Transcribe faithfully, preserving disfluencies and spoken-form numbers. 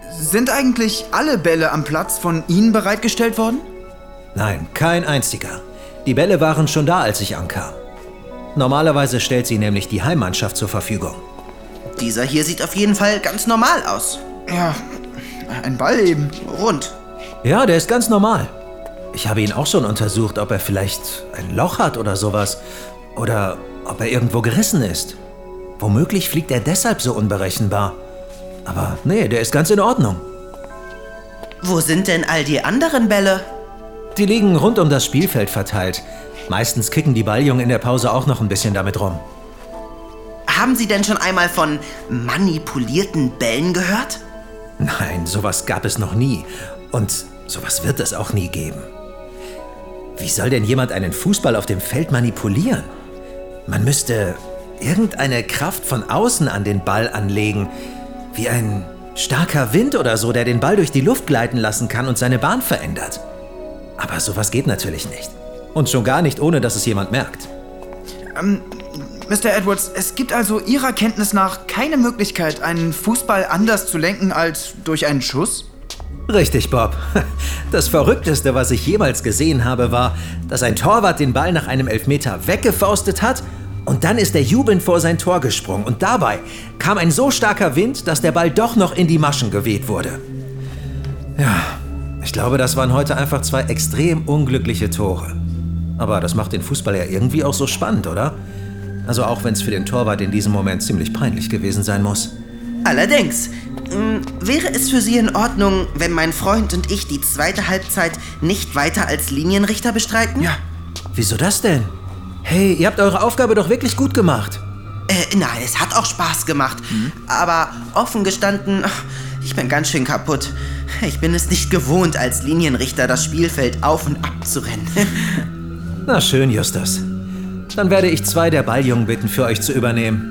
Sind eigentlich alle Bälle am Platz von Ihnen bereitgestellt worden? Nein, kein einziger. Die Bälle waren schon da, als ich ankam. Normalerweise stellt sie nämlich die Heimmannschaft zur Verfügung. Dieser hier sieht auf jeden Fall ganz normal aus. Ja, ein Ball eben. Rund. Ja, der ist ganz normal. Ich habe ihn auch schon untersucht, ob er vielleicht ein Loch hat oder sowas. Oder ob er irgendwo gerissen ist. Womöglich fliegt er deshalb so unberechenbar. Aber nee, der ist ganz in Ordnung. Wo sind denn all die anderen Bälle? Die liegen rund um das Spielfeld verteilt. Meistens kicken die Balljungen in der Pause auch noch ein bisschen damit rum. Haben Sie denn schon einmal von manipulierten Bällen gehört? Nein, sowas gab es noch nie. Und sowas wird es auch nie geben. Wie soll denn jemand einen Fußball auf dem Feld manipulieren? Man müsste irgendeine Kraft von außen an den Ball anlegen. Wie ein starker Wind oder so, der den Ball durch die Luft gleiten lassen kann und seine Bahn verändert. Aber sowas geht natürlich nicht. Und schon gar nicht, ohne dass es jemand merkt. Ähm, Mister Edwards, es gibt also Ihrer Kenntnis nach keine Möglichkeit, einen Fußball anders zu lenken als durch einen Schuss? Richtig, Bob. Das Verrückteste, was ich jemals gesehen habe, war, dass ein Torwart den Ball nach einem Elfmeter weggefaustet hat und dann ist er jubelnd vor sein Tor gesprungen und dabei kam ein so starker Wind, dass der Ball doch noch in die Maschen geweht wurde. Ja, ich glaube, das waren heute einfach zwei extrem unglückliche Tore. Aber das macht den Fußball ja irgendwie auch so spannend, oder? Also auch wenn es für den Torwart in diesem Moment ziemlich peinlich gewesen sein muss. Allerdings. Mh, wäre es für Sie in Ordnung, wenn mein Freund und ich die zweite Halbzeit nicht weiter als Linienrichter bestreiten? Ja. Wieso das denn? Hey, ihr habt eure Aufgabe doch wirklich gut gemacht. Äh, nein, es hat auch Spaß gemacht. Mhm. Aber offen gestanden, ich bin ganz schön kaputt. Ich bin es nicht gewohnt, als Linienrichter das Spielfeld auf und ab zu rennen. Na schön, Justus. Dann werde ich zwei der Balljungen bitten, für euch zu übernehmen.